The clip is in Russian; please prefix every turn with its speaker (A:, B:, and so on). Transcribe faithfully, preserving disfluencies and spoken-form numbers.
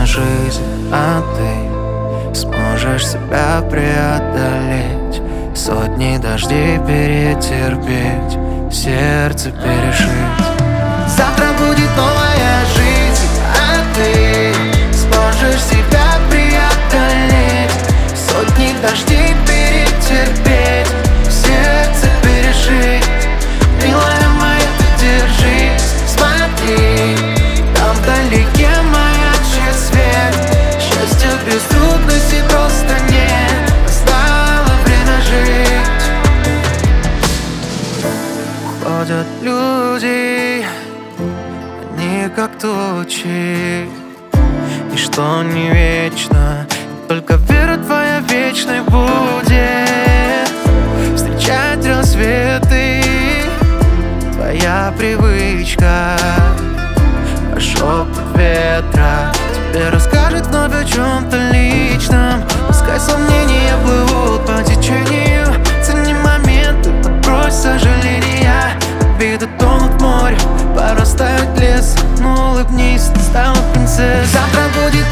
A: жизнь, а ты сможешь себя преодолеть, сотни дождей перетерпеть, сердце перешить. Завтра будет новая жизнь, а ты сможешь себя преодолеть, сотни дождей перетерпеть, сердце перешить. Милая моя, ты держись, смотри, там вдалеке маячит свет. Счастья без трудностей просто нет, настало время жить. Ходят люди, они как тучи, и что не вечно, только вера твоя вечной будет. Встречать рассветы твоя привычка, а шепот ветра тебе расскажет вновь о чем-то личном. Пускай сомнения плывут по течению, цени моменты, отбрось сожаления. Обиды тонут в море, пора ставить лес, но улыбнись, ты стала принцессой. Завтра будет